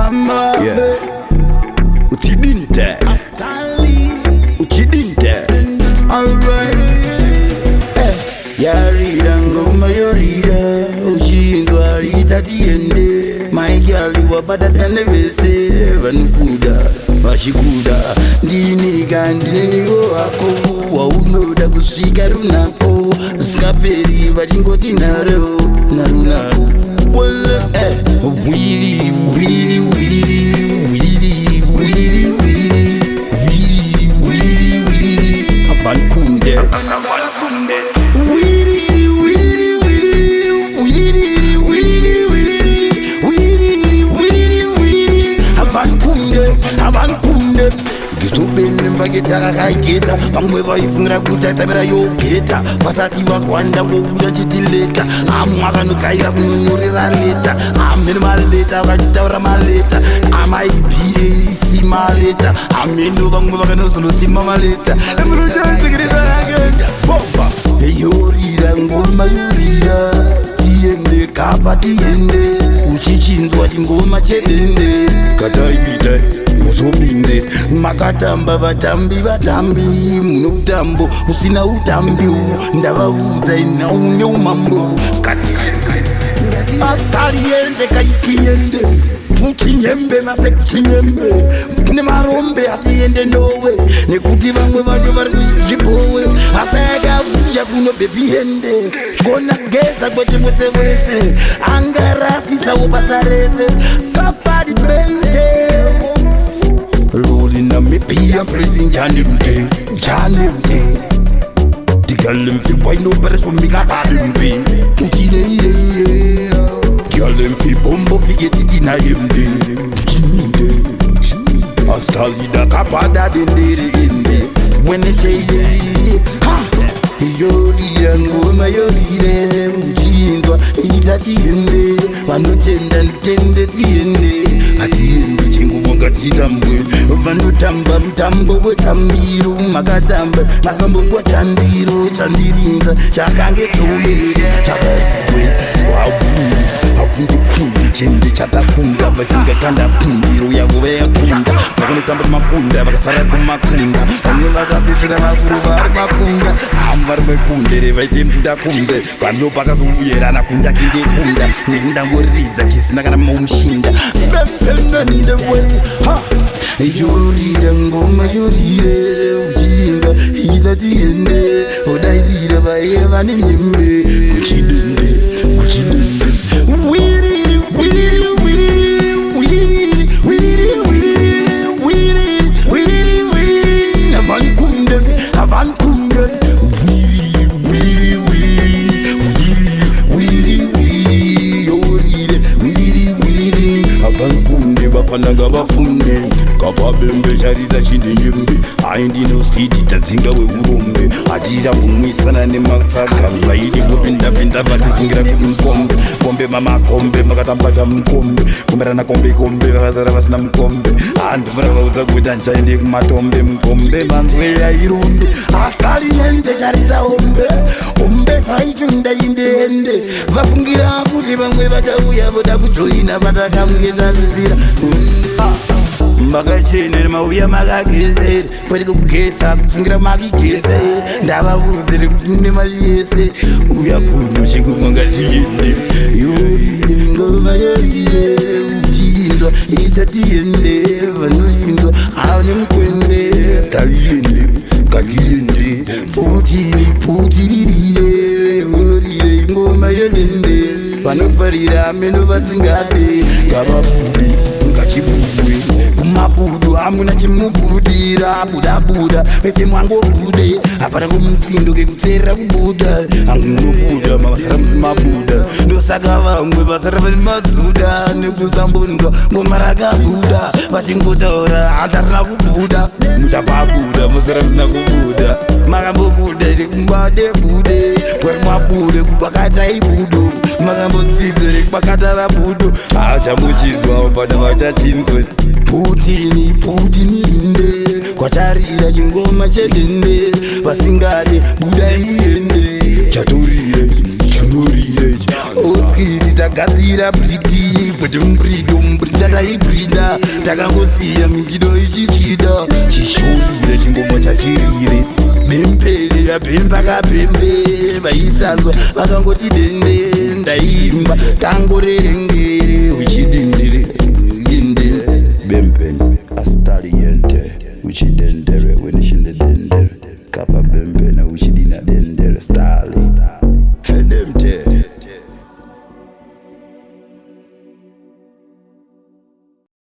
Uchidinte alright. Yarira ngoma yorira uchinzwa itatiende. My girl, you are better than the vese. Vanukuda, vashikuda. Ndini gandini wako waunoda kusika runako. Skaperi vachingoti naro narunaru. Wili wili wili wili wili wili wili wili Avankunde wili wili wili wili wili wili wili wili Avankunde Gizubeni mbagitara kaiketa Pangwe vaifungra kuchatamira yogeta Pasati vakwanda vokuda chitileta Amwaka nukaira kunurira leta Amene maleta vachitaura maleta Amaipi maleta Ameno vangwe vakanozonosima maleta Emurochanzikirisa raketa Bomba Yorira ngoma yorira Tiende kapa tiende Uchichinzwa chingoma cheende Kataite Muzobinde makatamba vatambi munotambo usina utambi ndavauza ina une umambo astaliende kaitiende muchinyembe masekuchinyembe ne marombe atiende nowe nekuti vamwe vacho vari kuchipowe asayakavuja kuno bebiende chikona geza kwete mwese wese angarasisawo basa rese kapadi bende rolling on me pee and pressing Janimde. The girl them feel why no better for me got bad in pain. Putine girl them feel bombo forget it in a himde. Astali da kapada dende. When they say ha, yori ngoma yori mujindwa itatiende. Vanotenda ntende tiende. Atiende chingubonga chitambwe. Vanotamba mutambo wetambiru makatamba makambo kwa chandiro chandirinza chakange tuye chakwe wabu chende chatakunda vasinga kanda kundiro yavo vayakunda vakanotamba makunda vakasara kumakunda vamwe vakapfisira makuru vari makunda avo vari vekundere vaite mpundakunde vanhu pakazouerana kunda kindekunda ndangoridza chisina kana maushinda bembenandewe ha yorira ngoma yorire uchinga itatiende odairira vaye vane nyembe kuchidende wiri wiri wiri wiri wiri wiri wiri wiri avankunde wiri wiri wiri wiri yorire wiri wiri avankunde vafananga vafunde kapabembe charita chindiyembe aindino skiti tadzinga weurombe atira kumwisana nematsaka vaidi kupindapinda vatifungira kuti mukombe kombe mamakombe makatambata mukombe komberana kombe vakazara vasina mukombe handifuna vaudza kuti anchaende kumatombe mukombe manzwe yairombe astaliende charita ombe saichunda indende vafungira kuti vamwe vachauya voda kujoina vatakamungezazizira makachene mauya makagezere kwete kugesa kufungira makigese ndavavuzire kuti mune mali yese uya kuno chingumanga chiende yorire ngoma yorire uchinzwa itatiende vanoinzwa avane mukwende staliende katiende putiririre yorire ngoma yonende vanofarira ameno vasingade ngavabude ngachibubwe kumabudu amuna chimubudira budabuda mese mwangobude apana kumutsindo kekutserera kubuda angunobuda mavasara muzimabuda ndosaka vamwe vasara vane mazuda nekusambondwa ngoma rakabuda vachingotaura hatarina kubuda muchapabuda musara musina kubuda makambobuda nekumbadebude kwari mwabude kubakataibudo makambodzidze nekubakatara budo achambochidzwa vana vachachinzwe Putini inde kwacharira chingoma chedende vasingade buda iende chaturire nurire utskiti tagadzira briti kuti mbridombri tataibrinda takangosiya mingido ichichida chishorire chingoma chachirire bempele yapemba kapembe vaisanzwa vakangoti dende ndaimba tangorerengere uchidinde